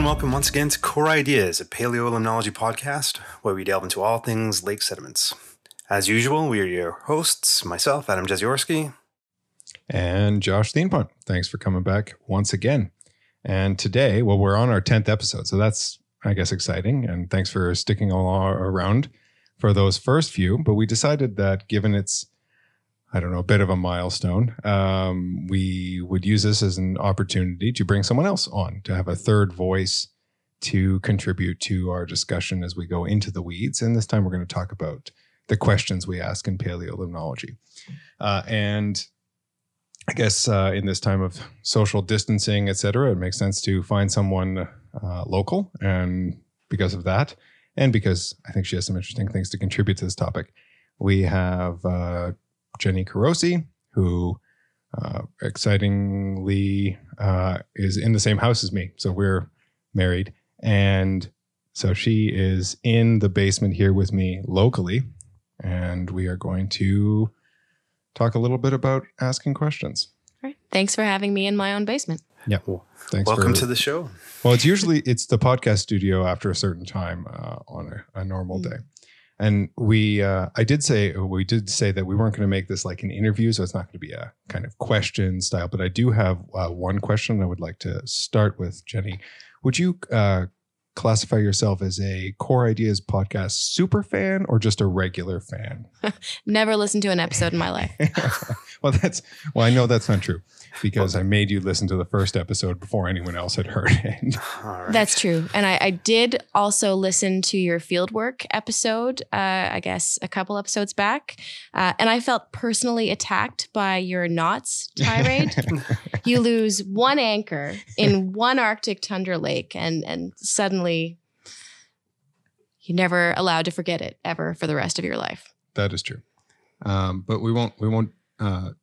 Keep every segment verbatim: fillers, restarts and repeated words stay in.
and welcome once again to Core Ideas, a paleolimnology podcast where we delve into all things lake sediments. As usual, we are your hosts, myself, Adam Jeziorski. And Josh Steenpunt. Thanks for coming back once again. And today, well, we're on our tenth episode, so that's, I guess, exciting. And thanks for sticking all around for those first few. But we decided that given it's, I don't know, a bit of a milestone, um, we would use this as an opportunity to bring someone else on, to have a third voice to contribute to our discussion as we go into the weeds. And this time we're going to talk about the questions we ask in paleolimnology. Uh, and I guess uh, in this time of social distancing, et cetera, it makes sense to find someone uh, local. And because of that, and because I think she has some interesting things to contribute to this topic, we have uh, Jenny Carosi, who uh, excitingly uh, is in the same house as me. So we're married. And so she is in the basement here with me locally. And we are going to talk a little bit about asking questions. All right. Thanks for having me in my own basement. Yeah. Well, thanks. Welcome for, to the show. Well, it's usually, it's the podcast studio after a certain time uh, on a, a normal mm. day. And we, uh, I did say, we did say that we weren't going to make this like an interview, so it's not going to be a kind of question style, but I do have uh, one question I would like to start with. Jenny, would you uh, classify yourself as a Core Ideas podcast super fan or just a regular fan? Never listened to an episode in my life. Well, that's, well, I know that's not true because I made you listen to the first episode before anyone else had heard it. All right. That's true. And I, I did also listen to your fieldwork episode, uh, I guess a couple episodes back. Uh, and I felt personally attacked by your knots tirade. You lose one anchor in one Arctic tundra lake and, and suddenly you're never allowed to forget it ever for the rest of your life. That is true. Um, but we won't, we won't, uh,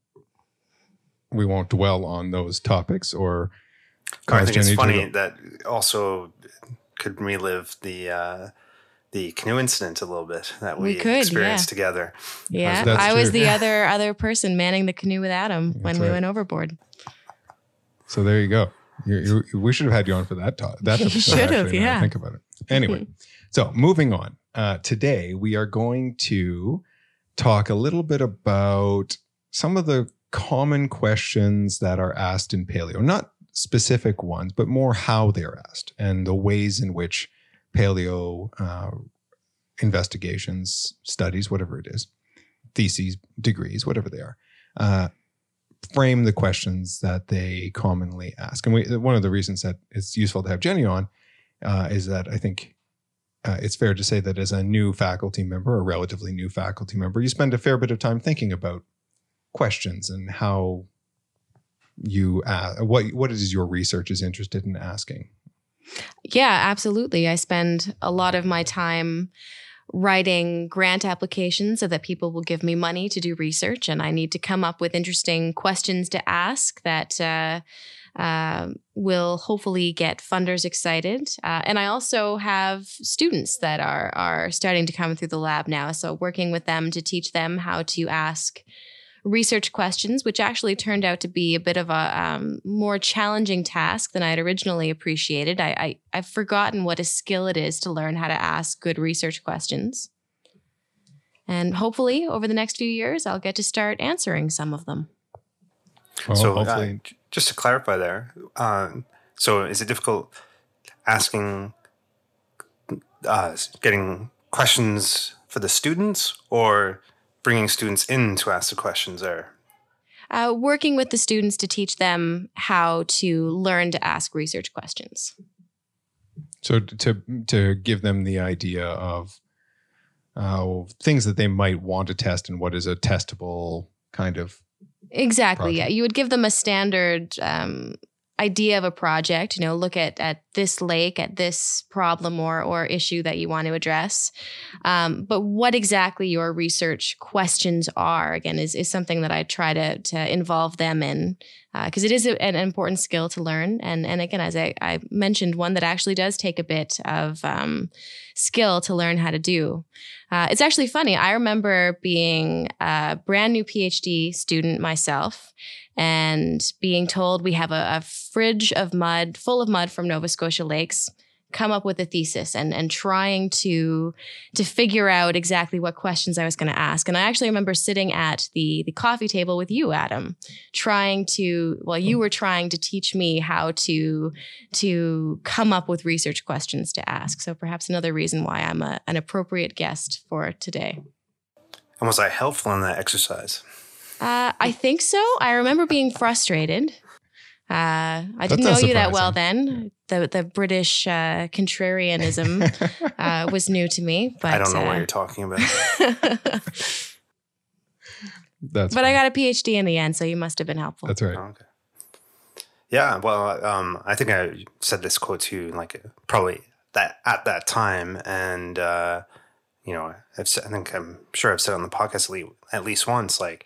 we won't dwell on those topics or I think Jenny it's funny that also could relive the uh, the canoe incident a little bit that we, we could, experienced yeah. together. Yeah, That's I true. was the other other person manning the canoe with Adam That's when right. we went overboard. So there you go. You, you, we should have had you on for that talk. That You episode, should have, actually, now that I yeah. think about it. Anyway, so moving on. Uh, today we are going to talk a little bit about some of the common questions that are asked in paleo, not specific ones, but more how they're asked and the ways in which paleo uh, investigations, studies, whatever it is, theses, degrees, whatever they are, uh, frame the questions that they commonly ask. And we, one of the reasons that it's useful to have Jenny on uh, is that I think uh, it's fair to say that as a new faculty member, a relatively new faculty member, you spend a fair bit of time thinking about questions and how you ask, what what is your research is interested in asking. Yeah, absolutely. I spend a lot of my time writing grant applications so that people will give me money to do research, and I need to come up with interesting questions to ask that uh, uh, will hopefully get funders excited. Uh, and I also have students that are are starting to come through the lab now, so working with them to teach them how to ask research questions, which actually turned out to be a bit of a um, more challenging task than I had originally appreciated. I, I, I've forgotten what a skill it is to learn how to ask good research questions. And hopefully over the next few years, I'll get to start answering some of them. Well, so hopefully. Uh, just to clarify there, uh, so is it difficult asking, uh, getting questions for the students or bringing students in to ask the questions there? Uh, working with the students to teach them how to learn to ask research questions. So to to give them the idea of uh, things that they might want to test and what is a testable kind of Exactly. project. Yeah. You would give them a standard um, idea of a project, you know, look at, at this lake, at this problem or, or issue that you want to address. Um, but what exactly your research questions are, again, is, is something that I try to, to involve them in because uh, it is a, an important skill to learn. And and again, as I, I mentioned, one that actually does take a bit of um, skill to learn how to do. Uh, it's actually funny. I remember being a brand new PhD student myself and being told we have a, a fridge of mud, full of mud from Nova Scotia lakes. Come up with a thesis and and trying to to figure out exactly what questions I was going to ask. And I actually remember sitting at the the coffee table with you, Adam, trying to, well, you were trying to teach me how to to come up with research questions to ask. So perhaps another reason why I'm a, an appropriate guest for today. And was I helpful in that exercise? Uh, I think so. I remember being frustrated. Uh, I didn't know you that well then. The the British uh, contrarianism uh, was new to me. But I don't know uh, what you're talking about. That's but fine. I got a PhD in the end, so you must have been helpful. That's right. Oh, okay. Yeah, well, um, I think I said this quote to you, like probably that at that time, and uh, you know, I've said, I think I'm sure I've said on the podcast at least, at least once, like.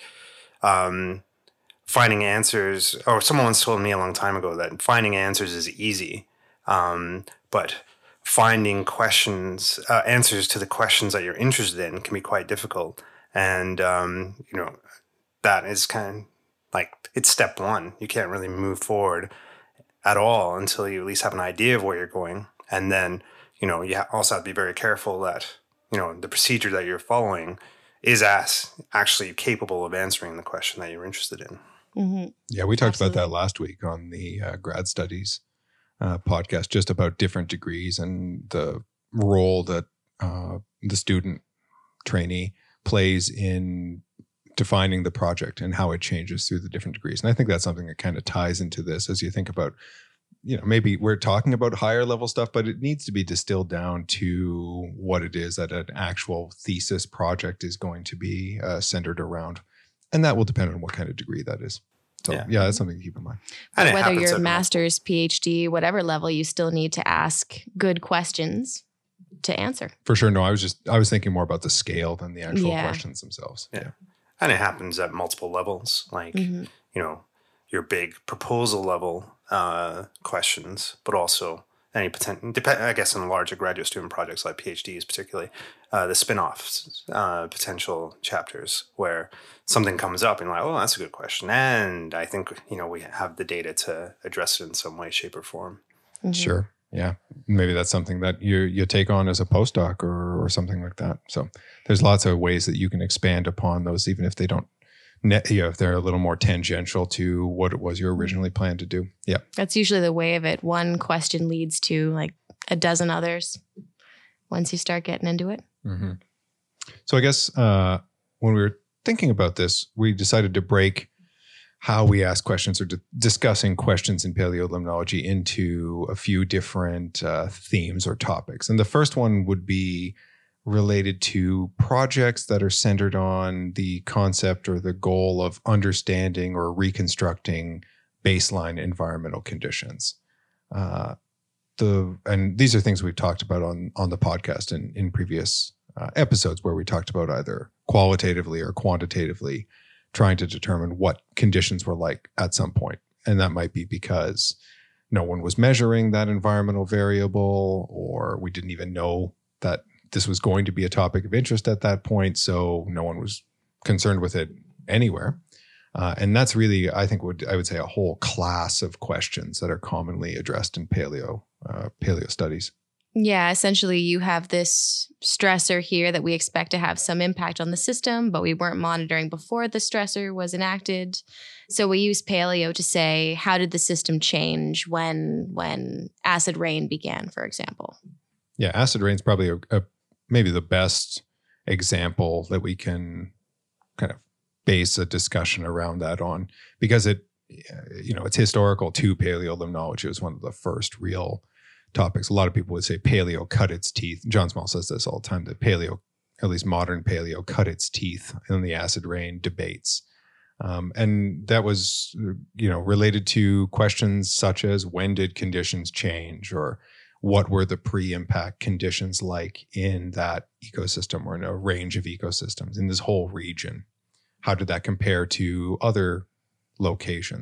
Um, Finding answers, or someone once told me a long time ago that finding answers is easy, um, but finding questions, uh, answers to the questions that you're interested in can be quite difficult. And, um, you know, that is kind of like, it's step one. You can't really move forward at all until you at least have an idea of where you're going. And then, you know, you also have to be very careful that, you know, the procedure that you're following is as actually capable of answering the question that you're interested in. Mm-hmm. Yeah, we talked Absolutely. about that last week on the uh, grad studies uh, podcast, just about different degrees and the role that uh, the student trainee plays in defining the project and how it changes through the different degrees. And I think that's something that kind of ties into this as you think about, you know, maybe we're talking about higher level stuff, but it needs to be distilled down to what it is that an actual thesis project is going to be uh, centered around. And that will depend on what kind of degree that is. So yeah, Yeah. that's something to keep in mind. And it Whether happens you're at master's, PhD, whatever level, you still need to ask good questions to answer. For sure. No, I was just, I was thinking more about the scale than the actual Yeah. questions themselves. Yeah. And it happens at multiple levels, like, Mhm. you know, your big proposal level uh, questions, but also any potential, depend, I guess in larger graduate student projects like PhDs particularly, uh, the spin-offs, uh, potential chapters where something comes up and you're like, oh, that's a good question. And I think, you know, we have the data to address it in some way, shape, or form. Mhm. Sure. Yeah. Maybe that's something that you you take on as a postdoc or or something like that. So there's lots of ways that you can expand upon those, even if they don't, net, you know, if they're a little more tangential to what it was you originally planned to do. Yeah. That's usually the way of it. One question leads to like a dozen others once you start getting into it. Mm-hmm. So I guess uh, when we were thinking about this, we decided to break how we ask questions or di- discussing questions in paleolimnology into a few different uh, themes or topics. And the first one would be related to projects that are centered on the concept or the goal of understanding or reconstructing baseline environmental conditions. Uh, the and these are things we've talked about on on the podcast in in previous uh, episodes where we talked about either qualitatively or quantitatively trying to determine what conditions were like at some point. And that might be because no one was measuring that environmental variable, or we didn't even know that this was going to be a topic of interest at that point. So no one was concerned with it anywhere. Uh, and that's really, I think, would I would say a whole class of questions that are commonly addressed in paleo uh, paleo studies. Yeah, essentially you have this stressor here that we expect to have some impact on the system, but we weren't monitoring before the stressor was enacted. So we use paleo to say, how did the system change when when acid rain began, for example? Yeah, acid rain is probably a, a, maybe the best example that we can kind of base a discussion around that on, because it, you know, it's historical to paleolimnology. It was one of the first real topics. A lot of people would say paleo cut its teeth. John Small says this all the time, that paleo, at least modern paleo, cut its teeth in the acid rain debates. Um, and that was, you know, related to questions such as when did conditions change, or what were the pre-impact conditions like in that ecosystem or in a range of ecosystems in this whole region? How did that compare to other locations?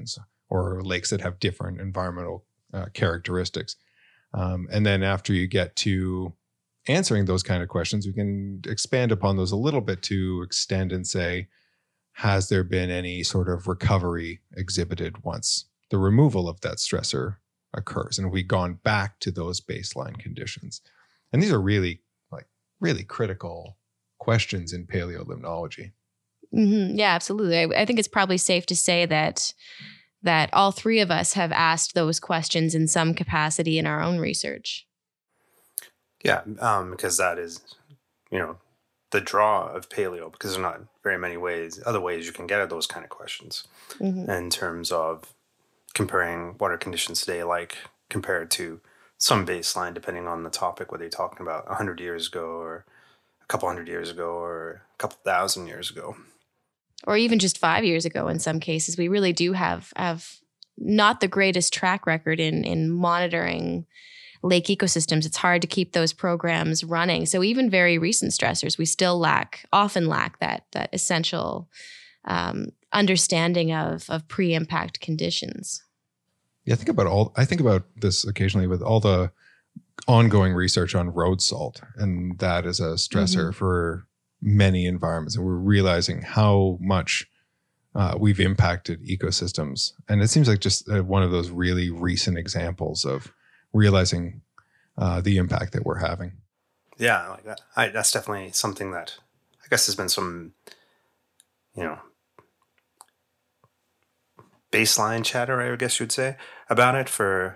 or lakes that have different environmental uh, characteristics. Um, and then after you get to answering those kind of questions, we can expand upon those a little bit to extend and say, has there been any sort of recovery exhibited once the removal of that stressor occurs? And have we gone back to those baseline conditions? And these are really, like, really critical questions in paleolimnology. Mm-hmm. Yeah, absolutely. I, I think it's probably safe to say that that all three of us have asked those questions in some capacity in our own research. Yeah, um, because that is, you know, the draw of paleo, because there's not very many ways, other ways you can get at those kind of questions mm-hmm. in terms of comparing what are conditions today like compared to some baseline, depending on the topic, whether you're talking about one hundred years ago or a couple hundred years ago or a couple thousand years ago. Or even just five years ago in some cases. We really do have have not the greatest track record in in monitoring lake ecosystems. It's hard to keep those programs running. So even very recent stressors, we still lack, often lack that that essential um, understanding of of pre-impact conditions. Yeah, I think about all. I think about this occasionally with all the ongoing research on road salt, and that is a stressor mm-hmm. for many environments, and we're realizing how much uh, we've impacted ecosystems. And it seems like just uh, one of those really recent examples of realizing uh, the impact that we're having. Yeah, like that. I, that's definitely something that I guess there's been some, you know, baseline chatter, I guess you'd say, about it for,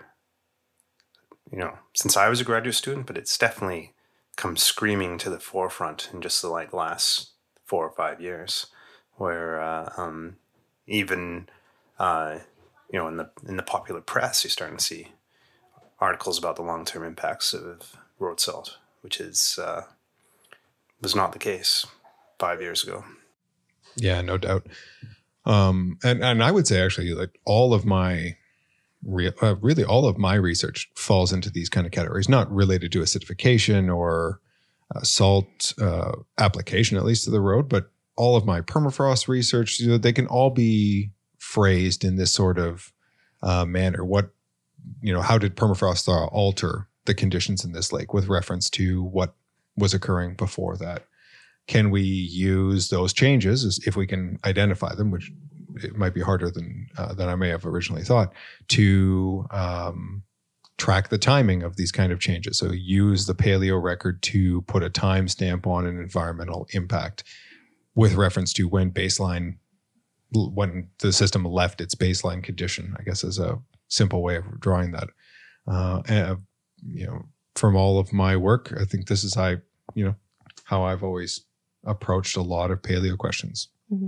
you know, since I was a graduate student, but it's definitely come screaming to the forefront in just the like last four or five years, where uh, um, even uh, you know in the in the popular press you're starting to see articles about the long term impacts of road salt, which is uh, was not the case five years ago. Yeah, no doubt. Um, and and I would say actually, like all of my Re- uh, really all of my research falls into these kind of categories, not related to acidification or uh, salt uh, application, at least to the road, but all of my permafrost research, you know, they can all be phrased in this sort of uh, manner. What, you know, how did permafrost thaw alter the conditions in this lake with reference to what was occurring before that? Can we use those changes, if we can identify them, which it might be harder than uh, than I may have originally thought, to um, track the timing of these kind of changes. So use the paleo record to put a timestamp on an environmental impact with reference to when baseline, when the system left its baseline condition, I guess is a simple way of drawing that. Uh, and, you know, from all of my work, I think this is how, you know, how I've always approached a lot of paleo questions. Mm-hmm.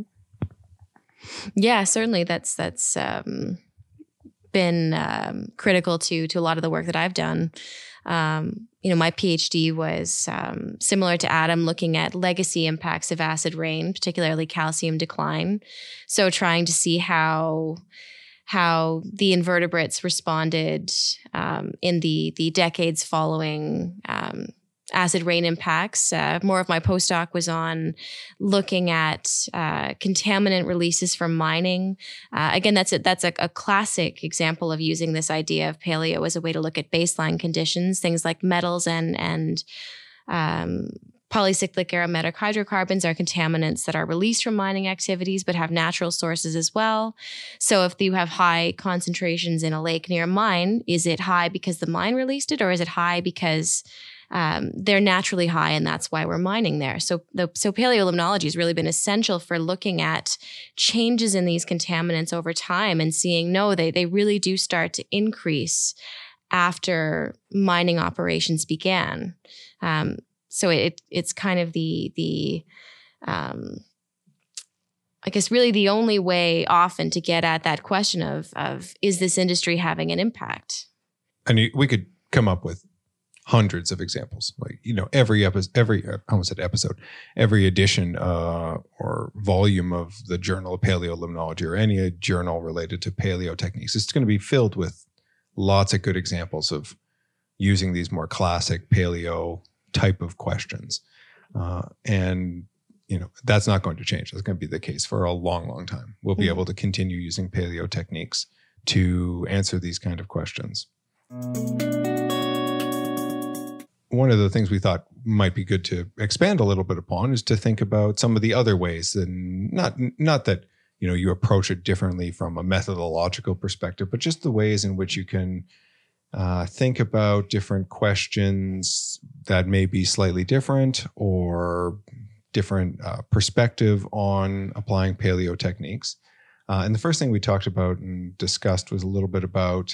Yeah, certainly that's that's um, been um, critical to to a lot of the work that I've done. Um, you know, my PhD was um, similar to Adam, looking at legacy impacts of acid rain, particularly calcium decline. So trying to see how how the invertebrates responded um, in the the decades following um, acid rain impacts. Uh, more of my postdoc was on looking at uh, contaminant releases from mining. Uh, again, that's a, that's a, a classic example of using this idea of paleo as a way to look at baseline conditions, things like metals and and um, polycyclic aromatic hydrocarbons are contaminants that are released from mining activities but have natural sources as well. So if you have high concentrations in a lake near a mine, is it high because the mine released it, or is it high because Um, they're naturally high, and that's why we're mining there. So, the, so paleolimnology has really been essential for looking at changes in these contaminants over time and seeing, no, they they really do start to increase after mining operations began. Um, so it it's kind of the the um, I guess really the only way often to get at that question of of is this industry having an impact? And you, we could come up with hundreds of examples, like, you know, every episode, every, I almost said episode, every edition uh, or volume of the Journal of Paleolimnology or any journal related to paleo techniques, it's going to be filled with lots of good examples of using these more classic paleo type of questions. Uh, and, you know, that's not going to change. That's going to be the case for a long, long time. We'll be mm-hmm. able to continue using paleo techniques to answer these kind of questions. One of the things we thought might be good to expand a little bit upon is to think about some of the other ways, and not not that you know you approach it differently from a methodological perspective, but just the ways in which you can uh, think about different questions that may be slightly different or different uh, perspective on applying paleo techniques. Uh, and the first thing we talked about and discussed was a little bit about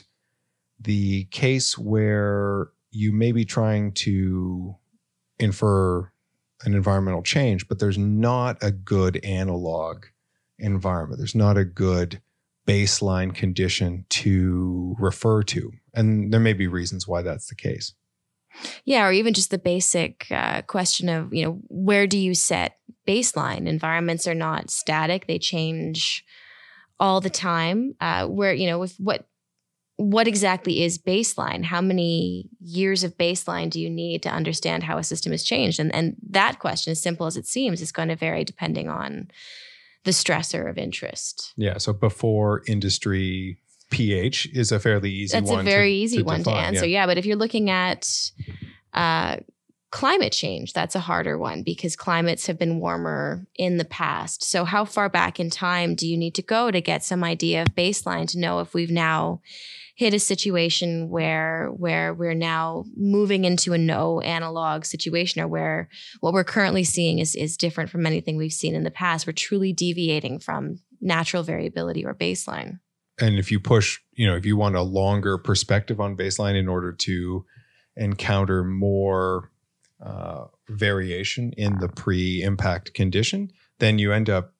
the case where you may be trying to infer an environmental change, but there's not a good analog environment. There's not a good baseline condition to refer to. And there may be reasons why that's the case. Yeah, or even just the basic uh, question of, you know, where do you set baseline? Environments are not static. They change all the time. Uh, where, you know, with what what exactly is baseline? How many years of baseline do you need to understand how a system has changed? And, and that question, as simple as it seems, is going to vary depending on the stressor of interest. Yeah. So before industry, pH is a fairly easy That's one. That's a very to, easy to one define, to answer. Yeah. yeah. But if you're looking at uh, climate change, that's a harder one because climates have been warmer in the past. So how far back in time do you need to go to get some idea of baseline to know if we've now hit a situation where where we're now moving into a no analog situation, or where what we're currently seeing is is different from anything we've seen in the past? We're truly deviating from natural variability or baseline. And if you push, you know, if you want a longer perspective on baseline in order to encounter more uh, variation in the pre-impact condition, then you end up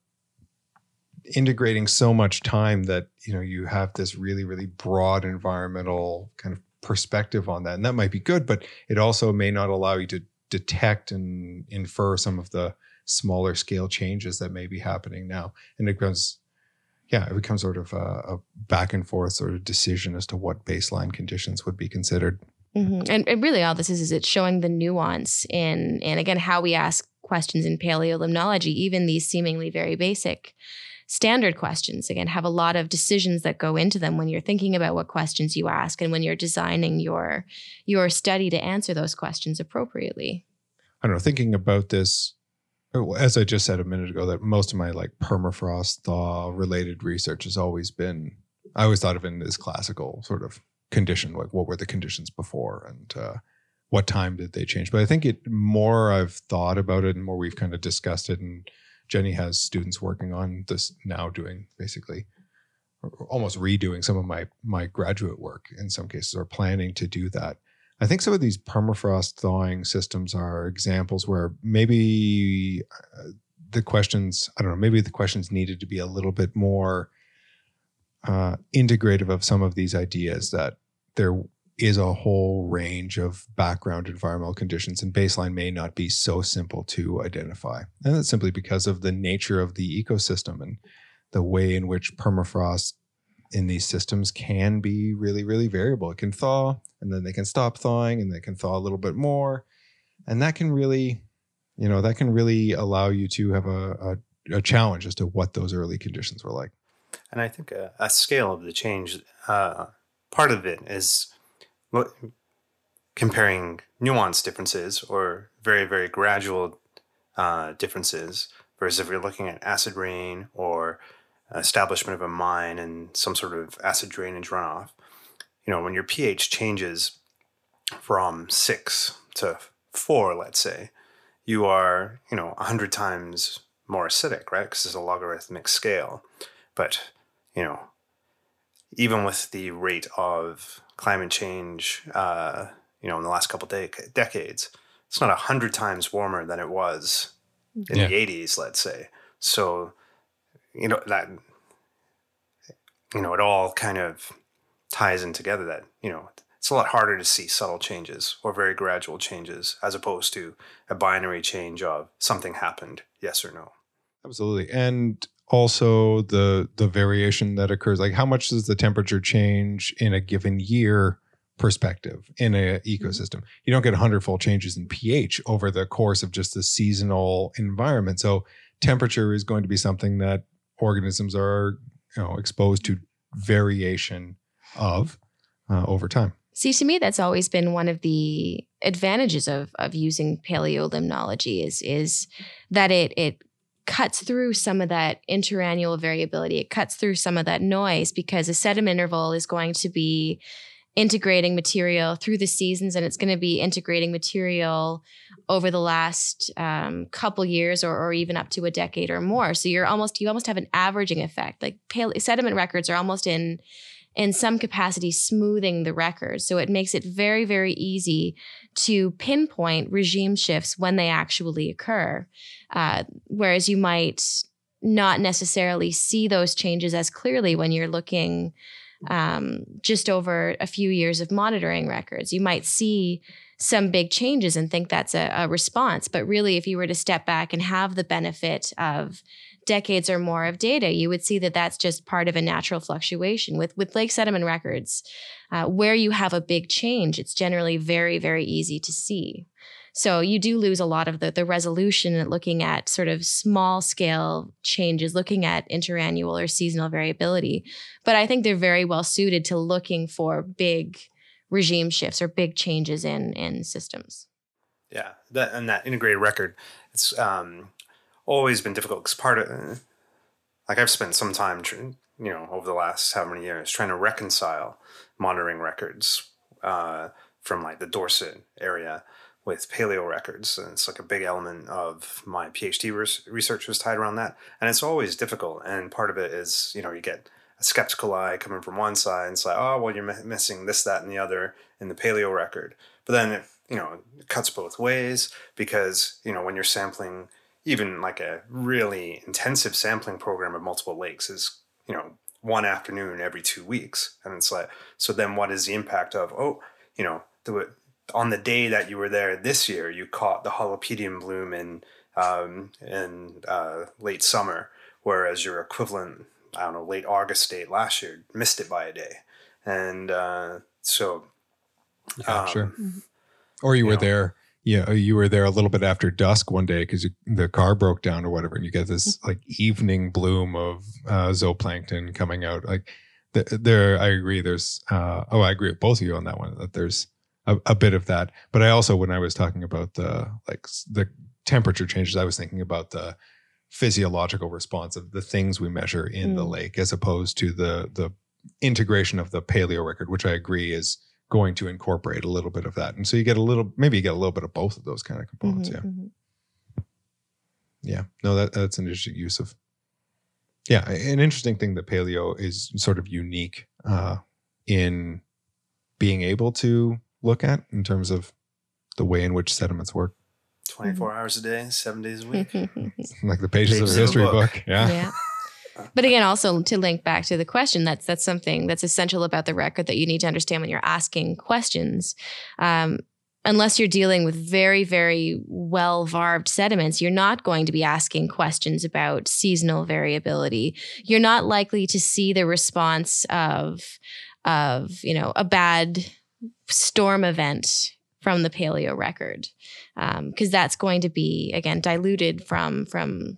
integrating so much time that, you know, you have this really, really broad environmental kind of perspective on that. And that might be good, but it also may not allow you to detect and infer some of the smaller scale changes that may be happening now. And it becomes, yeah, it becomes sort of a, a back and forth sort of decision as to what baseline conditions would be considered. Mm-hmm. And, and really all this is, is it's showing the nuance in, and again, how we ask questions in paleolimnology, even these seemingly very basic standard questions, again, have a lot of decisions that go into them when you're thinking about what questions you ask and when you're designing your your study to answer those questions appropriately. I don't know, thinking about this, as I just said a minute ago, that most of my like permafrost thaw related research has always been, I always thought of it in this classical sort of condition, like what were the conditions before and uh, what time did they change? But I think it more I've thought about it and more we've kind of discussed it, and Jenny has students working on this now, doing basically almost redoing some of my my graduate work in some cases, or planning to do that. I think some of these permafrost thawing systems are examples where maybe the questions, I don't know, maybe the questions needed to be a little bit more uh, integrative of some of these ideas, that there is a whole range of background environmental conditions, and baseline may not be so simple to identify. And that's simply because of the nature of the ecosystem and the way in which permafrost in these systems can be really, really variable. It can thaw, and then they can stop thawing, and they can thaw a little bit more. And that can really, you know, that can really allow you to have a, a, a challenge as to what those early conditions were like. And I think a, a scale of the change, uh, part of it is comparing nuanced differences or very, very gradual uh, differences versus if you're looking at acid rain or establishment of a mine and some sort of acid drainage runoff. You know, when your pH changes from six to four, let's say, you are, you know, a hundred times more acidic, right? Because it's a logarithmic scale. But, you know, even with the rate of climate change, uh, you know, in the last couple de- decades, it's not a hundred times warmer than it was in yeah. the eighties, let's say. So, you know, that, you know, it all kind of ties in together that, you know, it's a lot harder to see subtle changes or very gradual changes as opposed to a binary change of something happened, yes or no. Absolutely. And also the the variation that occurs, like how much does the temperature change in a given year perspective in an ecosystem? You don't get hundredfold changes in pH over the course of just the seasonal environment. So temperature is going to be something that organisms are, you know, exposed to variation of uh, over time. See, to me, that's always been one of the advantages of of using paleolimnology is is that it it cuts through some of that interannual variability. It cuts through some of that noise because a sediment interval is going to be integrating material through the seasons, and it's going to be integrating material over the last um, couple years or, or even up to a decade or more. So you're almost you almost have an averaging effect. Like pale, sediment records are almost in in some capacity smoothing the record. So it makes it very, very easy to pinpoint regime shifts when they actually occur. Uh, whereas you might not necessarily see those changes as clearly when you're looking um, just over a few years of monitoring records. You might see some big changes and think that's a, a response. But really, if you were to step back and have the benefit of decades or more of data, you would see that that's just part of a natural fluctuation. With with lake sediment records, uh, where you have a big change, it's generally very, very easy to see. So you do lose a lot of the, the resolution at looking at sort of small scale changes, looking at interannual or seasonal variability. But I think they're very well suited to looking for big regime shifts or big changes in, in systems. Yeah, that, and that integrated record, it's um, always been difficult because part of, like I've spent some time, you know, over the last how many years trying to reconcile monitoring records uh, from like the Dorset area with paleo records. And it's like a big element of my PhD res- research was tied around that. And it's always difficult. And part of it is, you know, you get a skeptical eye coming from one side and it's like, oh, well, you're m- missing this, that, and the other in the paleo record. But then it, you know, it cuts both ways because, you know, when you're sampling, even like a really intensive sampling program of multiple lakes is, you know, one afternoon every two weeks. And it's like, so then what is the impact of, oh, you know, the, on the day that you were there this year, you caught the Holopedium bloom in, um, in uh, late summer, whereas your equivalent, I don't know, late August date last year missed it by a day. And uh, so... Yeah, um, sure. Or you, you were know, there... Yeah, you were there a little bit after dusk one day because the car broke down or whatever, and you get this like evening bloom of uh, zooplankton coming out. Like th- there, I agree. There's, uh, oh, I agree with both of you on that one. That there's a, a bit of that, but I also, when I was talking about the like the temperature changes, I was thinking about the physiological response of the things we measure in mm. the lake, as opposed to the the integration of the paleo record, which I agree is going to incorporate a little bit of that. And so you get a little, maybe you get a little bit of both of those kind of components. Mm-hmm, yeah. Mm-hmm. Yeah. No, that that's an interesting use of, yeah. An interesting thing that paleo is sort of unique uh, in being able to look at in terms of the way in which sediments work. twenty-four mm-hmm. hours a day, seven days a week. Like the pages, pages of a history of a book. book. Yeah. Yeah. But again, also to link back to the question, that's that's something that's essential about the record that you need to understand when you're asking questions. Um, unless you're dealing with very, very well-varved sediments, you're not going to be asking questions about seasonal variability. You're not likely to see the response of, of you know, a bad storm event from the paleo record, because um, that's going to be, again, diluted from from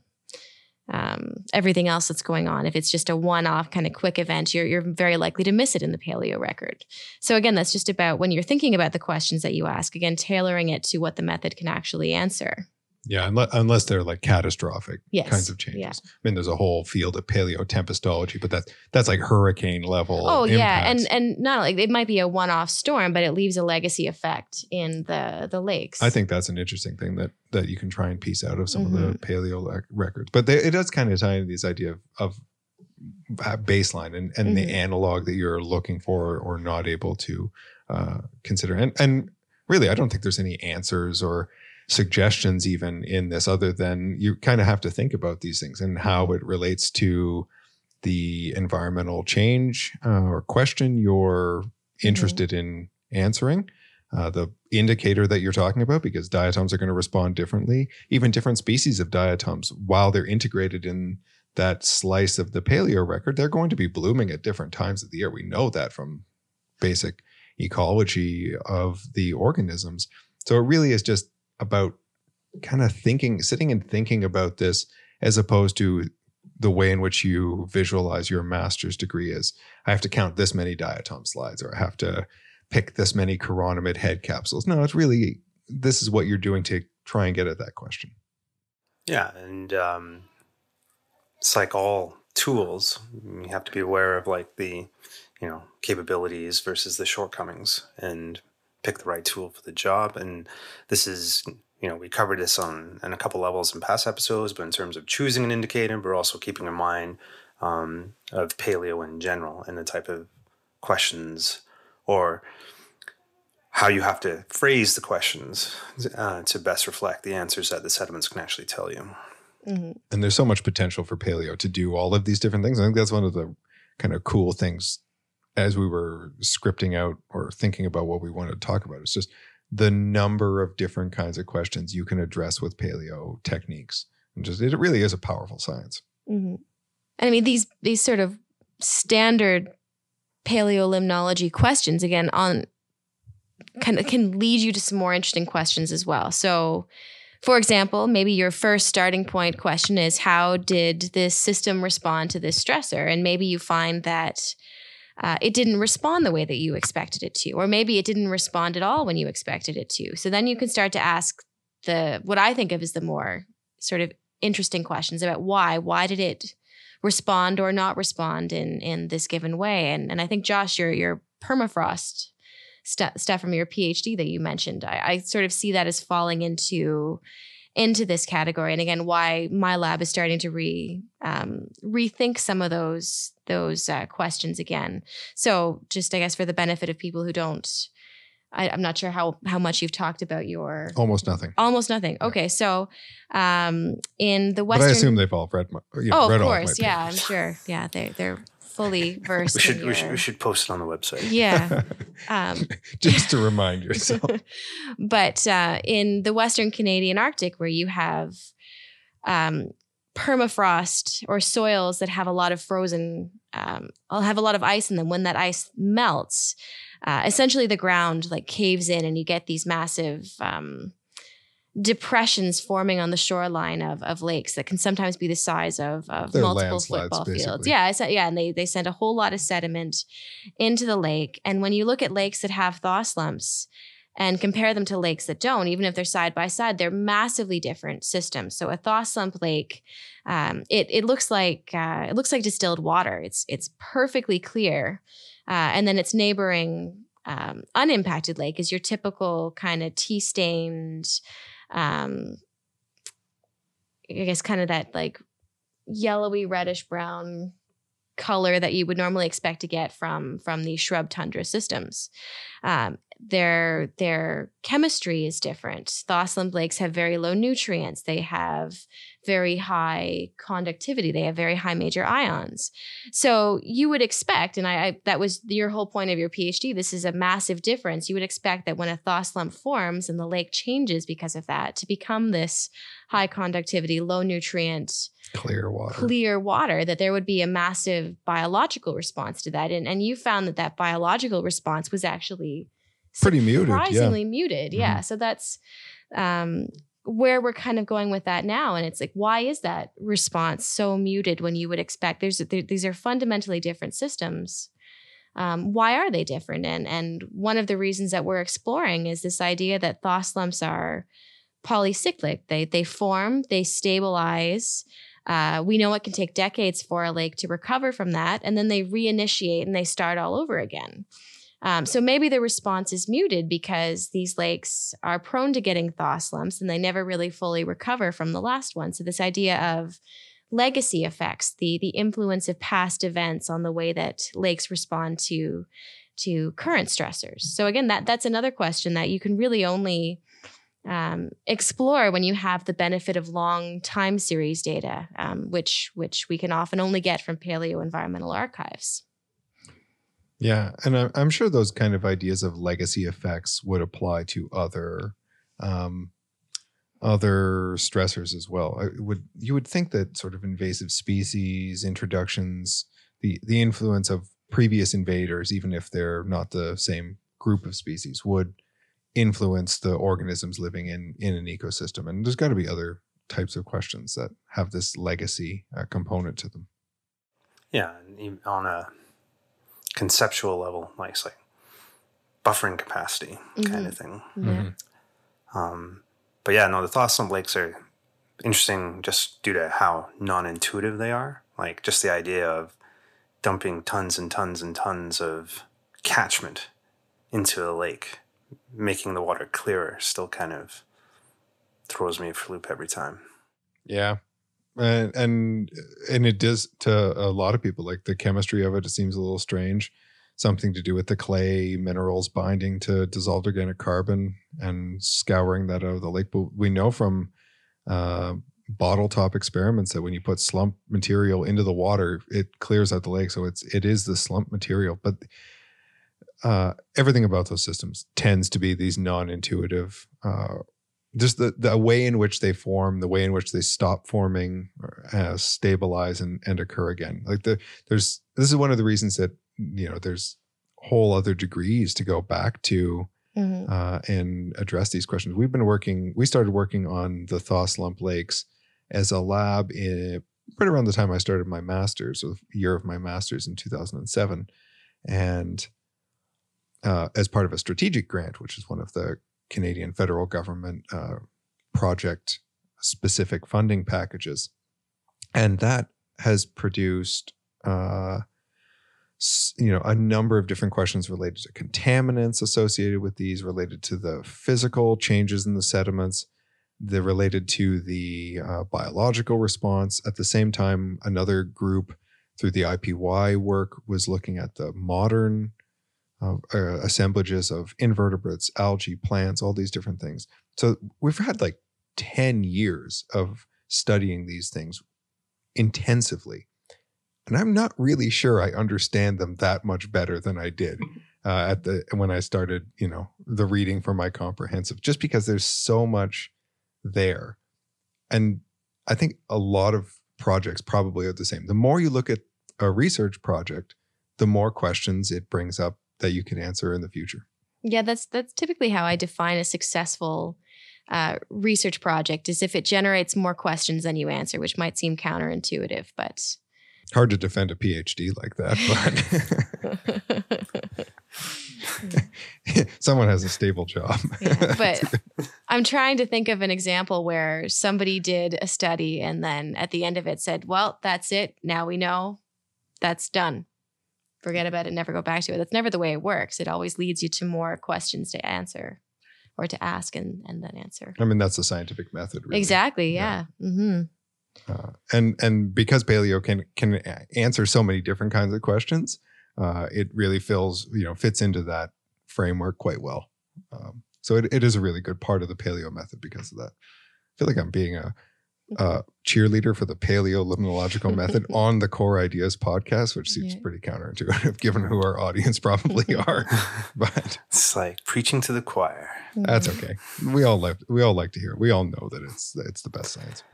um, everything else that's going on. If it's just a one-off kind of quick event, you're you're very likely to miss it in the paleo record. So again, that's just about when you're thinking about the questions that you ask, again, tailoring it to what the method can actually answer. Yeah, unless, unless they're like catastrophic yes. kinds of changes. Yeah. I mean, there's a whole field of paleotempestology, but that's that's like hurricane level. Oh yeah, impacts. and and not like it might be a one-off storm, but it leaves a legacy effect in the the lakes. I think that's an interesting thing that that you can try and piece out of some mm-hmm. of the paleo le- records. But they, it does kind of tie into this idea of, of baseline and, and mm-hmm. the analog that you're looking for or not able to uh, consider. And and really, I don't think there's any answers or suggestions even in this, other than you kind of have to think about these things and how it relates to the environmental change uh, or question you're interested mm-hmm. in answering, uh, the indicator that you're talking about, because diatoms are going to respond differently. Even different species of diatoms, while they're integrated in that slice of the paleo record, they're going to be blooming at different times of the year. We know that from basic ecology of the organisms. So it really is just about kind of thinking, sitting and thinking about this, as opposed to the way in which you visualize your master's degree is, I have to count this many diatom slides, or I have to pick this many chironomid head capsules. No, it's really, this is what you're doing to try and get at that question. Yeah. And um, it's like all tools, you have to be aware of like the, you know, capabilities versus the shortcomings and pick the right tool for the job. And this is, you know, we covered this on, on a couple levels in past episodes, but in terms of choosing an indicator, but also keeping in mind um, of paleo in general and the type of questions or how you have to phrase the questions uh, to best reflect the answers that the sediments can actually tell you. Mm-hmm. And there's so much potential for paleo to do all of these different things. I think that's one of the kind of cool things as we were scripting out or thinking about what we wanted to talk about. It's just the number of different kinds of questions you can address with paleo techniques. And just, it really is a powerful science. Mm-hmm. And I mean, these, these sort of standard paleolimnology questions, again, on kind of can lead you to some more interesting questions as well. So, for example, maybe your first starting point question is, how did this system respond to this stressor? And maybe you find that uh, it didn't respond the way that you expected it to, or maybe it didn't respond at all when you expected it to. So then you can start to ask the, what I think of as the more sort of interesting questions about why. Why did it respond or not respond in in this given way? And and I think, Josh, your your permafrost st- stuff from your PhD that you mentioned, I, I sort of see that as falling into into this category. And again, why my lab is starting to re um, rethink some of those those uh, questions again. So just, I guess, for the benefit of people who don't, I, I'm not sure how how much you've talked about your almost nothing. Almost nothing. Yeah. Okay, so um, in the Western, but I assume they've all read my. You know, oh, read of all course, of my yeah, I'm papers. sure. Yeah, they they're fully versed. We should, in your, we should we should post it on the website. Yeah. Um, Just to remind yourself. But uh, in the Western Canadian Arctic, where you have um, permafrost or soils that have a lot of frozen, um, I'll have a lot of ice in them. When that ice melts, uh, essentially the ground like caves in, and you get these massive um, depressions forming on the shoreline of of lakes that can sometimes be the size of, of They're multiple landslides, football basically. fields. Yeah, it's, yeah, and they they send a whole lot of sediment into the lake. And when you look at lakes that have thaw slumps and compare them to lakes that don't, even if they're side by side, they're massively different systems. So a thaw slump lake, um, it it looks like uh, it looks like distilled water. It's it's perfectly clear, uh, and then its neighboring um, unimpacted lake is your typical kind of tea stained. Um, I guess kind of that like yellowy reddish brown color that you would normally expect to get from from these shrub tundra systems. Um, their their chemistry is different. Thaw slump lakes have very low nutrients. They have very high conductivity. They have very high major ions. So you would expect, and I, I that was your whole point of your PhD, this is a massive difference. You would expect that when a thaw slump forms and the lake changes because of that, to become this high conductivity, low nutrient, Clear water. clear water, that there would be a massive biological response to that. And, and you found that that biological response was actually Pretty muted, yeah. surprisingly muted. Mm-hmm. Yeah. So that's um, where we're kind of going with that now. And it's like, why is that response so muted when you would expect there's there, these are fundamentally different systems? Um, why are they different? And and one of the reasons that we're exploring is this idea that thaw slumps are polycyclic. They they form, they stabilize. Uh, we know it can take decades for a lake to recover from that, and then they reinitiate and they start all over again. Um, so maybe the response is muted because these lakes are prone to getting thaw slumps and they never really fully recover from the last one. So this idea of legacy effects, the the influence of past events on the way that lakes respond to to current stressors. So again, that that's another question that you can really only um, explore when you have the benefit of long time series data, um, which which we can often only get from paleo environmental archives. Yeah, and I'm I'm sure those kind of ideas of legacy effects would apply to other um, other stressors as well. I would you would think that sort of invasive species introductions, the the influence of previous invaders, even if they're not the same group of species, would influence the organisms living in in an ecosystem. And there's got to be other types of questions that have this legacy uh, component to them. Yeah, and even on a conceptual level, like it's like buffering capacity mm-hmm. kind of thing. Yeah. Mm-hmm. Um, but yeah, no, the thaw slump lakes are interesting just due to how non-intuitive they are. Like just the idea of dumping tons and tons and tons of catchment into a lake, making the water clearer, still kind of throws me for a loop every time. Yeah. And, and and it does to a lot of people, like the chemistry of it, it seems a little strange. Something to do with the clay minerals binding to dissolved organic carbon and scouring that out of the lake. But we know from uh, bottle top experiments that when you put slump material into the water, it clears out the lake. So it's it is the slump material. But uh, everything about those systems tends to be these non-intuitive. Uh, Just the, the way in which they form, the way in which they stop forming, uh, stabilize, and, and occur again. Like the there's this is one of the reasons that you know there's whole other degrees to go back to mm-hmm. uh, and address these questions. We've been working. We started working on the thaw slump lakes as a lab in right around the time I started my master's, or the year of my master's in two thousand seven, and uh, as part of a strategic grant, which is one of the Canadian federal government uh, project specific funding packages. And that has produced, uh, you know, a number of different questions related to contaminants associated with these, related to the physical changes in the sediments, the related to the uh, biological response. At the same time, another group through the I P Y work was looking at the modern Uh, uh, assemblages of invertebrates, algae, plants, all these different things. So we've had like ten years of studying these things intensively. And I'm not really sure I understand them that much better than I did uh, at the when I started, you know, the reading for my comprehensive, just because there's so much there. And I think a lot of projects probably are the same. The more you look at a research project, the more questions it brings up that you can answer in the future. Yeah, that's that's typically how I define a successful uh, research project, is if it generates more questions than you answer, which might seem counterintuitive, but hard to defend a PhD like that. But someone has a stable job. Yeah, but I'm trying to think of an example where somebody did a study and then at the end of it said, "Well, that's it. Now we know. That's done. Forget about it, never go back to it." That's never the way it works. It always leads you to more questions to answer or to ask and, and then answer. I mean, that's the scientific method, really. Exactly, yeah. yeah. Mm-hmm. Uh, and and because paleo can can answer so many different kinds of questions, uh, it really fills, you know, fits into that framework quite well. Um, so it, it is a really good part of the paleo method because of that. I feel like I'm being a Uh, cheerleader for the paleolimnological method on the Core Ideas podcast, which seems yeah. pretty counterintuitive given who our audience probably are. But it's like preaching to the choir. That's okay. We all like we all like to hear it. We all know that it's it's the best science.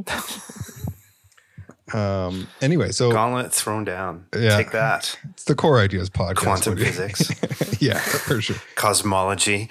um. Anyway, so gauntlet thrown down. Yeah, take that. It's the Core Ideas podcast. Quantum physics. Yeah, for sure. Cosmology.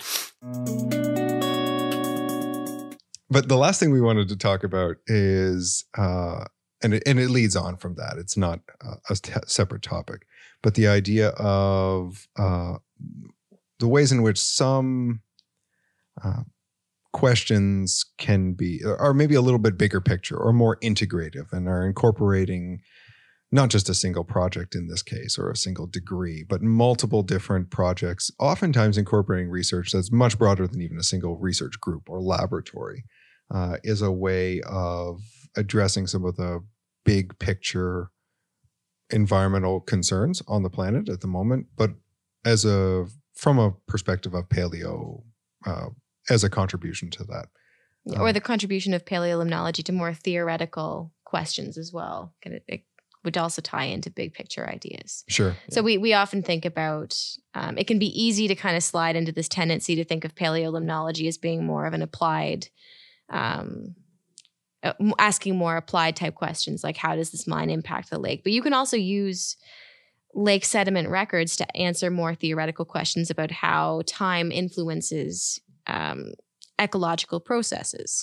But the last thing we wanted to talk about is, uh, and, it, and it leads on from that. It's not uh, a t- separate topic, but the idea of uh, the ways in which some uh, questions can be, are maybe a little bit bigger picture or more integrative and are incorporating not just a single project in this case or a single degree, but multiple different projects, oftentimes incorporating research that's much broader than even a single research group or laboratory. Uh, is a way of addressing some of the big picture environmental concerns on the planet at the moment, but as a from a perspective of paleo, uh, as a contribution to that, or um, the contribution of paleolimnology to more theoretical questions as well. It, it would also tie into big picture ideas. Sure. So yeah. we we often think about um, it can be easy to kind of slide into this tendency to think of paleolimnology as being more of an applied. Um, asking more applied type questions like how does this mine impact the lake? But you can also use lake sediment records to answer more theoretical questions about how time influences um, ecological processes.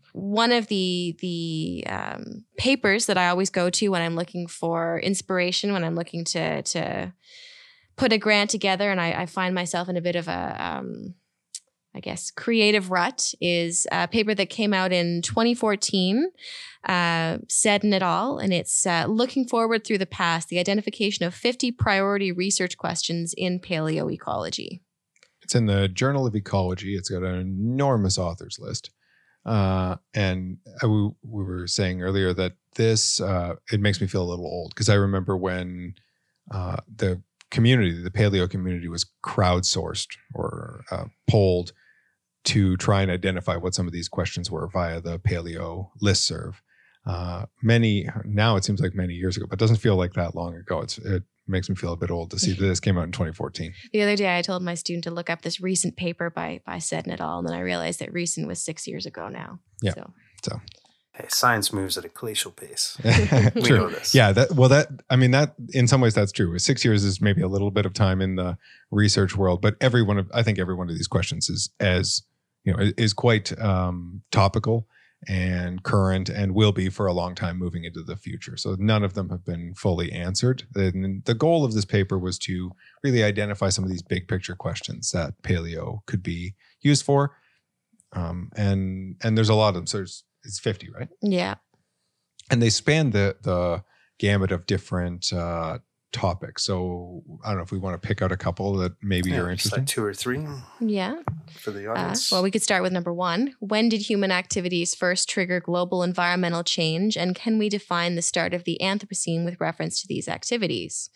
one of the the um, papers that I always go to when I'm looking for inspiration, when I'm looking to to put a grant together, and I, I find myself in a bit of a, um, I guess, creative rut, is a paper that came out in twenty fourteen, uh, Seddon et al., and it's uh, looking forward through the past, the identification of fifty priority research questions in paleoecology. It's in the Journal of Ecology. It's got an enormous authors list. Uh, and I, we, we were saying earlier that this, uh, it makes me feel a little old, because I remember when uh, the community, the paleo community, was crowdsourced or uh, polled to try and identify what some of these questions were via the paleo listserv. Uh, many, now it seems like many years ago, but it doesn't feel like that long ago. It's, it makes me feel a bit old to see that this came out in twenty fourteen. The other day I told my student to look up this recent paper by, by Seddon et al., and then I realized that recent was six years ago now. Yeah. So. so. Hey, science moves at a glacial pace. We True. know this. Yeah. That, well, that, I mean, that in some ways that's true. Six years is maybe a little bit of time in the research world, but every one of, I think every one of these questions is as, you know, is quite um, topical and current and will be for a long time moving into the future. So none of them have been fully answered. And the goal of this paper was to really identify some of these big picture questions that paleo could be used for. Um, and, and there's a lot of them. So there's, it's fifty, right? Yeah. And they span the the gamut of different uh, topics. So I don't know if we want to pick out a couple that maybe Yeah, you're just interested in. like two or three Yeah. for the Uh, audience. well, we could start with number one. When did human activities first trigger global environmental change? And can we define the start of the Anthropocene with reference to these activities?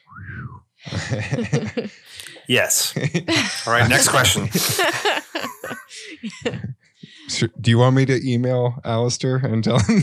Yes. All right, next question. So, do you want me to email Alistair and tell him?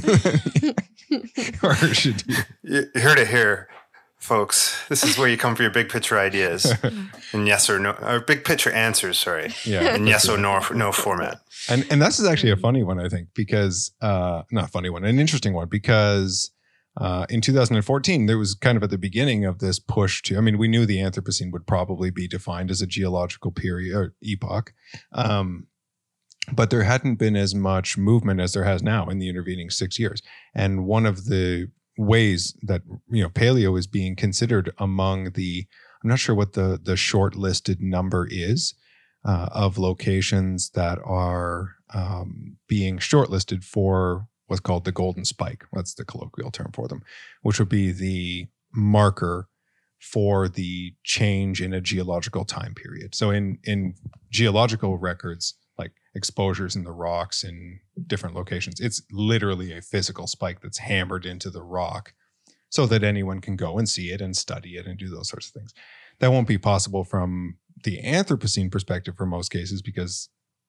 Or should you? You heard it here, folks. This is where you come for your big picture ideas. And yes or no, or big picture answers, sorry. Yeah. And yes or no, no format. And and this is actually a funny one, I think, because uh, not a funny one, an interesting one, because uh, in two thousand fourteen there was kind of at the beginning of this push to. I mean, we knew the Anthropocene would probably be defined as a geological period or epoch, um, but there hadn't been as much movement as there has now in the intervening six years. And one of the ways that you know paleo is being considered among the, I'm not sure what the the shortlisted number is. Uh, of locations that are um, being shortlisted for what's called the golden spike. That's the colloquial term for them, which would be the marker for the change in a geological time period. So in, in geological records, like exposures in the rocks in different locations, it's literally a physical spike that's hammered into the rock so that anyone can go and see it and study it and do those sorts of things. That won't be possible from the Anthropocene perspective for most cases, because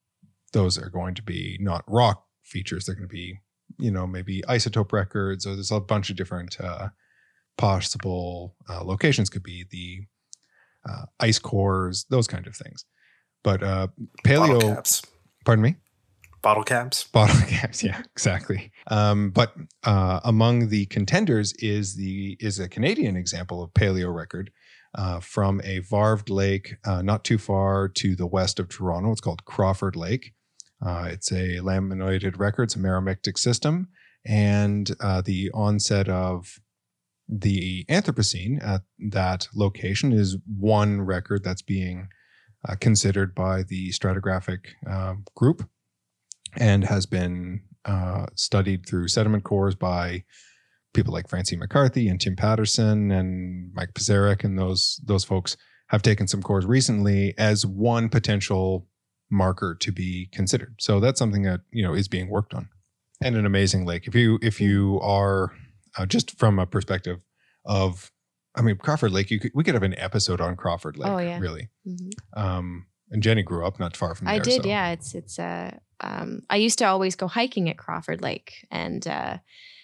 those are going to be not rock features. They're going to be, you know, maybe isotope records, or there's a bunch of different uh, possible uh, locations. Could be the uh, ice cores, those kind of things. But uh, paleo, Bottle caps. pardon me? Bottle caps. Bottle caps, yeah, exactly. Um, but uh, among the contenders is the is a Canadian example of paleo record. Uh, from a varved lake uh, not too far to the west of Toronto. It's called Crawford Lake. Uh, it's a laminoided record. It's a meromictic system. And uh, the onset of the Anthropocene at that location is one record that's being uh, considered by the stratigraphic uh, group and has been uh, studied through sediment cores by people like Francine McCarthy and Tim Patterson and Mike Pizarek, and those those folks have taken some cores recently as one potential marker to be considered. So that's something that you know is being worked on, and an amazing lake. If you if you are uh, just from a perspective of, I mean, Crawford Lake, you could, we could have an episode on Crawford Lake. Oh, yeah. Really. Mm-hmm. Um, and Jenny grew up not far from there. I did, so. yeah. It's it's uh um I used to always go hiking at Crawford Lake, and uh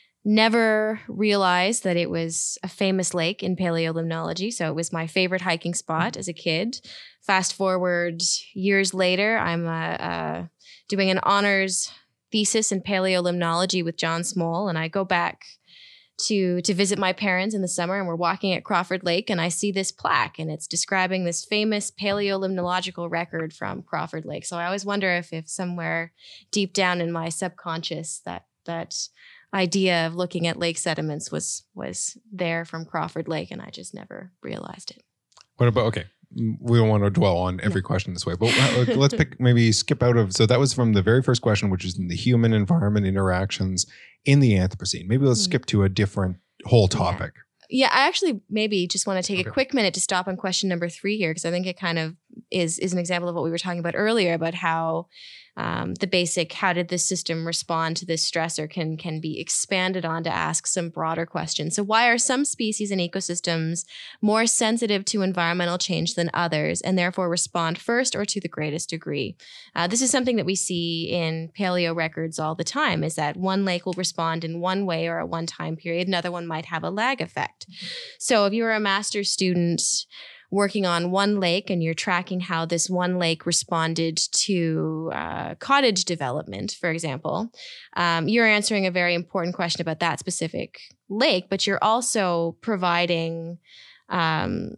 never realized that it was a famous lake in paleolimnology. So it was my favorite hiking spot as a kid. Fast forward years later, I'm uh, uh, doing an honors thesis in paleolimnology with John Small, and I go back to to visit my parents in the summer, and we're walking at Crawford Lake, and I see this plaque, and it's describing this famous paleolimnological record from Crawford Lake. So I always wonder if if somewhere deep down in my subconscious that that idea of looking at lake sediments was was there from Crawford Lake, and I just never realized it. What about, okay, we don't want to dwell on every no. question this way, but let's pick, maybe skip out of, so that was from the very first question, which is in the human environment interactions in the Anthropocene. Maybe let's mm-hmm. skip to a different whole topic. Yeah. yeah, I actually maybe just want to take okay. a quick minute to stop on question number three here, because I think it kind of is, is an example of what we were talking about earlier about how Um, the basic, how did the system respond to this stressor can, can be expanded on to ask some broader questions. So why are some species and ecosystems more sensitive to environmental change than others, and therefore respond first or to the greatest degree? Uh, this is something that we see in paleo records all the time, is that one lake will respond in one way or at one time period, another one might have a lag effect. So if you're a master's student working on one lake and you're tracking how this one lake responded to uh, cottage development, for example, um, you're answering a very important question about that specific lake, but you're also providing um,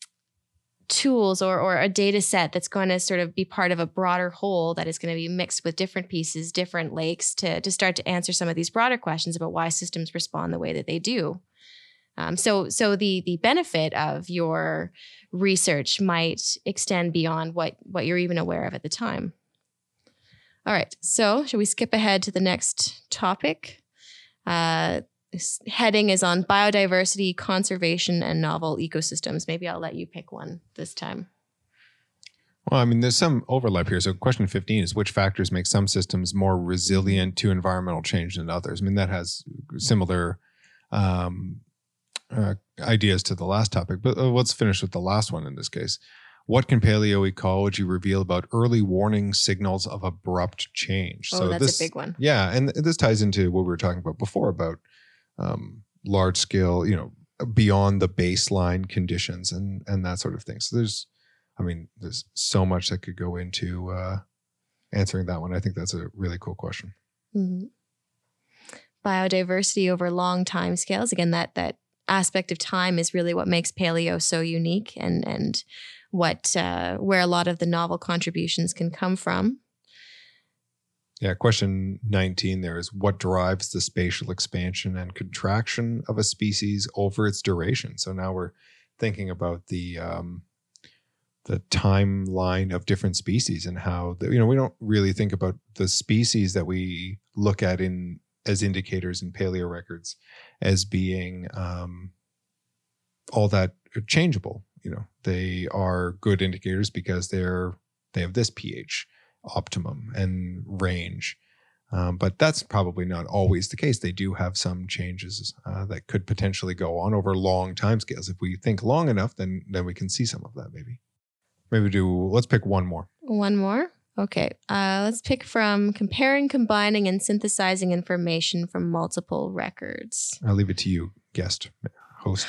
tools or, or a data set that's going to sort of be part of a broader whole that is going to be mixed with different pieces, different lakes, to, to start to answer some of these broader questions about why systems respond the way that they do. Um, so so the the benefit of your research might extend beyond what, what you're even aware of at the time. All right, so shall we skip ahead to the next topic? Uh, this heading is on biodiversity, conservation, and novel ecosystems. Maybe I'll let you pick one this time. Well, I mean, there's some overlap here. So question fifteen is, which factors make some systems more resilient to environmental change than others? I mean, that has similar um Uh, ideas to the last topic, but uh, let's finish with the last one in this case. What can paleoecology reveal about early warning signals of abrupt change? Oh, so that's this, a big one. Yeah, and this ties into what we were talking about before about um, large scale, you know, beyond the baseline conditions and and that sort of thing. So there's, I mean, there's so much that could go into uh, answering that one. I think that's a really cool question. Mm-hmm. Biodiversity over long time scales. Again, that that. aspect of time is really what makes paleo so unique, and and what uh, where a lot of the novel contributions can come from. Yeah, question nineteen there is, what drives the spatial expansion and contraction of a species over its duration? So now we're thinking about the um, the timeline of different species and how the, you know, we don't really think about the species that we look at in as indicators in paleo records as being um, all that changeable. You know, they are good indicators because they're they have this pH optimum and range, um, but that's probably not always the case. They do have some changes uh, that could potentially go on over long timescales. If we think long enough, then then we can see some of that. Maybe, maybe do. Let's pick one more. One more. Okay, uh, let's pick from comparing, combining, and synthesizing information from multiple records. I'll leave it to you, guest, host.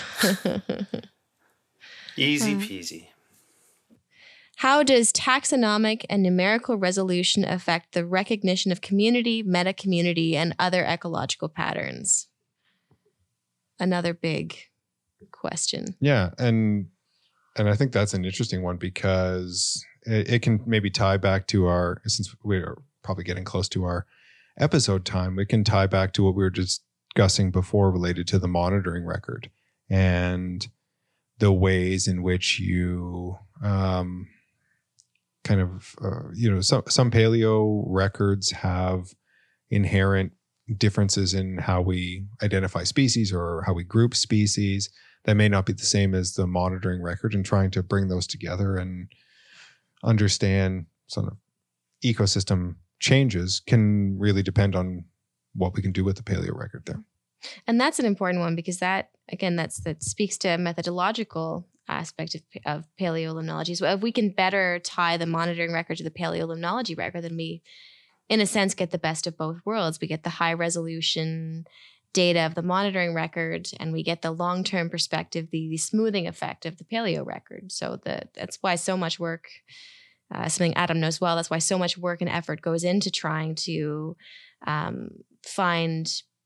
Easy peasy. How does taxonomic and numerical resolution affect the recognition of community, meta-community, and other ecological patterns? Another big question. Yeah, and and I think that's an interesting one because it, it can maybe tie back to our, since we're probably getting close to our episode time, it can tie back to what we were discussing before related to the monitoring record and the ways in which you um, kind of, uh, you know, some, some paleo records have inherent differences in how we identify species or how we group species that may not be the same as the monitoring record, and trying to bring those together and understand sort of ecosystem changes can really depend on what we can do with the paleo record there. And that's an important one because that, again, that's that speaks to a methodological aspect of, of paleolimnology. So if we can better tie the monitoring record to the paleolimnology record, then we, in a sense, get the best of both worlds. We get the high resolution data of the monitoring record, and we get the long-term perspective, the, the smoothing effect of the paleo record. So the, that's why so much work, uh, something Adam knows well, that's why so much work and effort goes into trying to um, find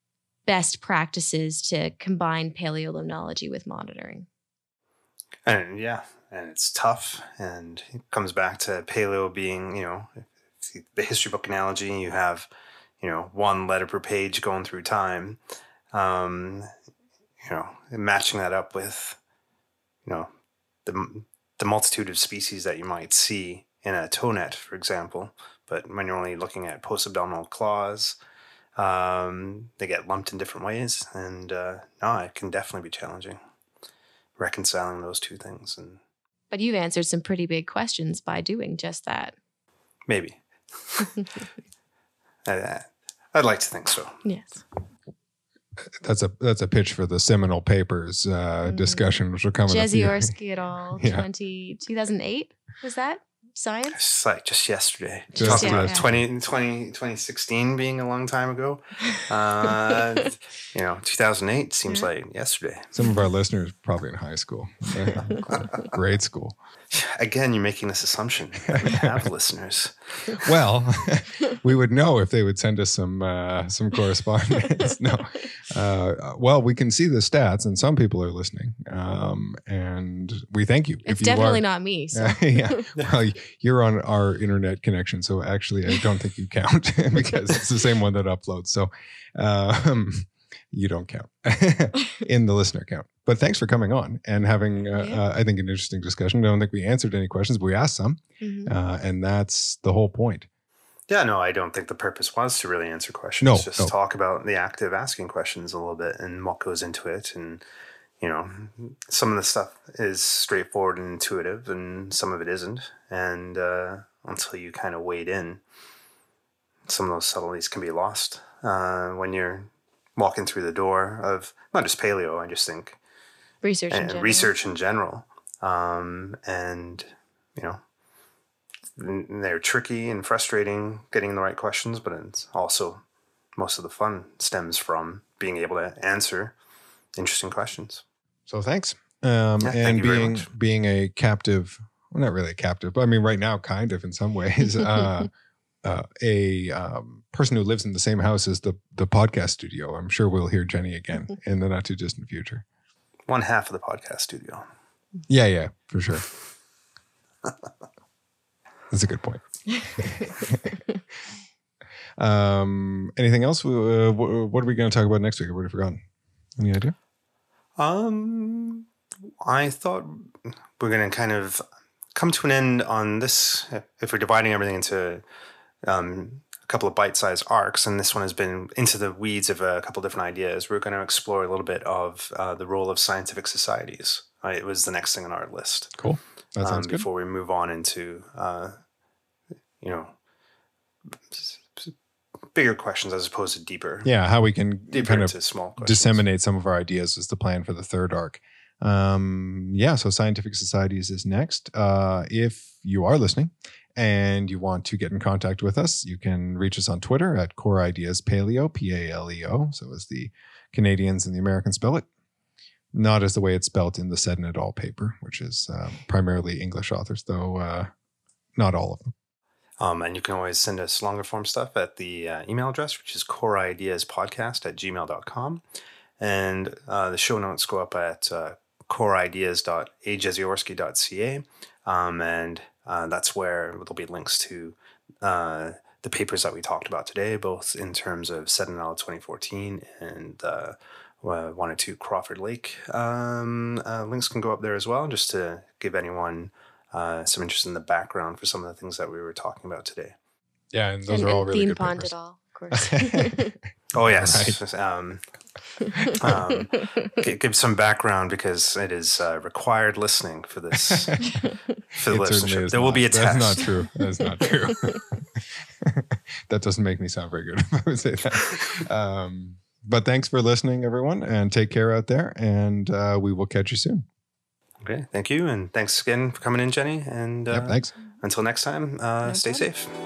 best practices to combine paleolimnology with monitoring. And yeah, and it's tough, and it comes back to paleo being, you know, the history book analogy. You have, you know, one letter per page going through time. Um, you know, matching that up with, you know, the the multitude of species that you might see in a tow net, for example. But when you're only looking at post-abdominal claws, um, they get lumped in different ways, and uh, no, it can definitely be challenging reconciling those two things. And but you've answered some pretty big questions by doing just that. Maybe. I, I'd like to think so. Yes. That's a that's a pitch for the seminal papers uh, mm. discussion, which will come. Jeziorski et al. Yeah. twenty, two thousand eight was that? Science? It's like just yesterday. Just Talking yeah. about twenty, twenty, twenty sixteen being a long time ago. Uh, you know, two thousand eight seems yeah. like yesterday. Some of our listeners probably in high school, grade school. Again, you're making this assumption that we have listeners. Well, we would know if they would send us some uh, some correspondence. No, uh, well, we can see the stats, and some people are listening, um, and we thank you. It's if you definitely are, not me. So. Uh, yeah, well, you're on our internet connection, so actually, I don't think you count because it's the same one that uploads. So. Um, You don't count in the listener count. But thanks for coming on and having, uh, yeah. uh, I think, an interesting discussion. I don't think we answered any questions, but we asked some. Mm-hmm. Uh, and that's the whole point. Yeah, no, I don't think the purpose was to really answer questions. No, Just no. talk about the act of asking questions a little bit and what goes into it. And, you know, some of the stuff is straightforward and intuitive and some of it isn't. And uh, until you kind of wade in, some of those subtleties can be lost uh, when you're walking through the door of not just paleo, I just think research in general. Research in general. Um, and, you know, they're tricky and frustrating getting the right questions, but it's also most of the fun stems from being able to answer interesting questions. So thanks. Um, yeah, and thank you being, very much. being a captive, well, not really a captive, but I mean, right now, kind of in some ways, uh, Uh, a um, person who lives in the same house as the the podcast studio. I'm sure we'll hear Jenny again in the not too distant future. One half of the podcast studio. Yeah, yeah, for sure. That's a good point. um, anything else? Uh, what are we going to talk about next week? I've already forgotten. Any idea? Um, I thought we're going to kind of come to an end on this. If we're dividing everything into Um, a couple of bite-sized arcs, and this one has been into the weeds of a couple of different ideas. We're going to explore a little bit of uh, the role of scientific societies. Uh, it was the next thing on our list. Cool. That sounds um, good. Before we move on into, uh, you know, bigger questions as opposed to deeper. Yeah, how we can deeper kind into of small questions. Disseminate some of our ideas is the plan for the third arc. Um, yeah, so scientific societies is next. Uh, if you are listening and you want to get in contact with us, you can reach us on Twitter at Core Ideas Paleo, P A L E O. So as the Canadians and the Americans spell it, not as the way it's spelled in the Said and et al. Paper, which is uh, primarily English authors, though uh, not all of them. Um, and you can always send us longer form stuff at the uh, email address, which is coreideaspodcast at gmail dot com. And uh, the show notes go up at uh, coreideas dot a jeziorski dot c a. Um, and uh, that's where there'll be links to uh, the papers that we talked about today, both in terms of Said and et al. twenty fourteen and uh, one or two Crawford Lake. Um, uh, links can go up there as well, just to give anyone uh, some interest in the background for some of the things that we were talking about today. Yeah, and those and, are all and really Theme good Pond papers. et al., of course. Oh, yes. Right. Um, um, give some background because it is uh, required listening for this. For the it listenership. There not. will be a That's test. That's not true. That's not true. That doesn't make me sound very good if I would say that. Um, but thanks for listening, everyone, and take care out there. And uh, we will catch you soon. Okay. Thank you. And thanks again for coming in, Jenny. And uh, yep, thanks. Until next time, uh, no stay problem. safe.